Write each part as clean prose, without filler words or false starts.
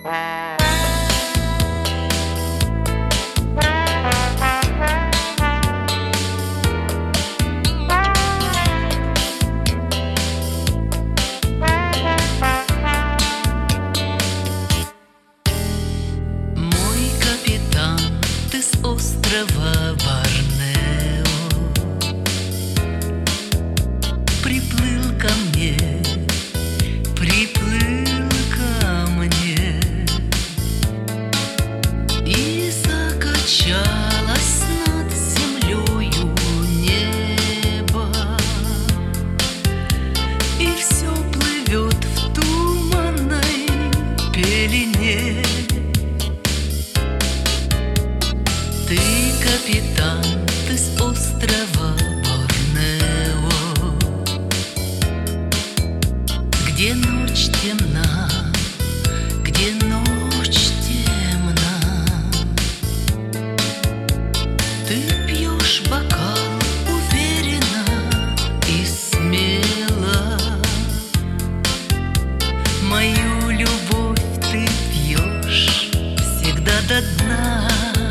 Мой капитан, ты с острова Борнео приплыл ко мне, приплыл ко мне, и закачалось над землею небо, и все плывет в туманной пелене. Ты капитан, ты с острова Борнео, где ночь темна, где ночь темна. Ты пьешь бокал уверенно и смело, мою любовь ты пьешь всегда до дна.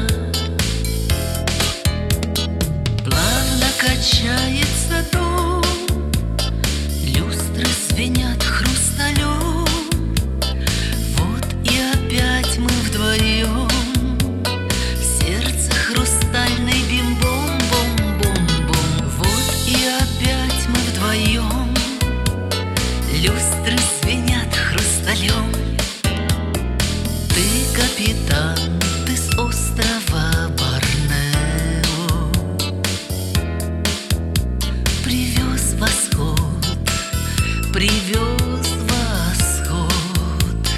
Качается дом, люстры звенят хрусталем. Вот и опять мы вдвоем, в сердце хрустальный бим-бом-бом-бом-бом. Вот и опять мы вдвоем, люстры звенят хрусталем. Ты капитан, ты с острова Борнео привез восход, привез восход.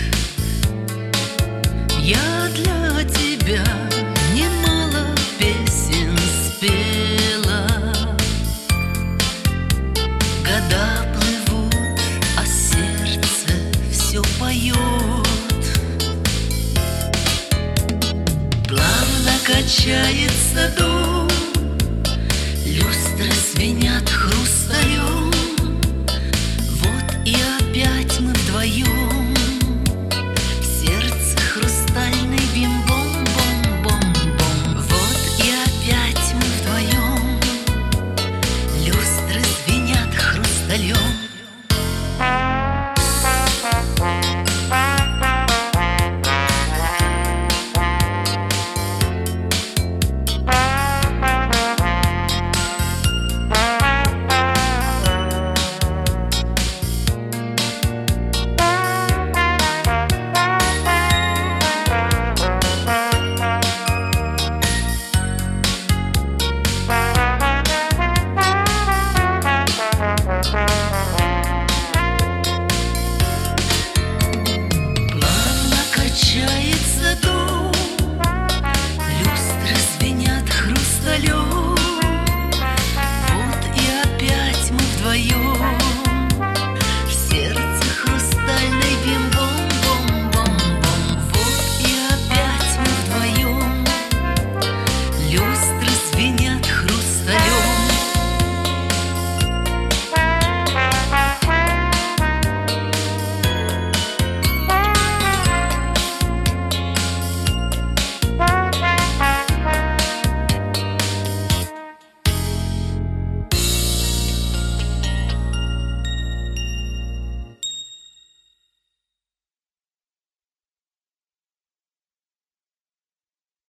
Я для тебя немало песен спела. Года плывут, а сердце все поет. Плавно качается дом,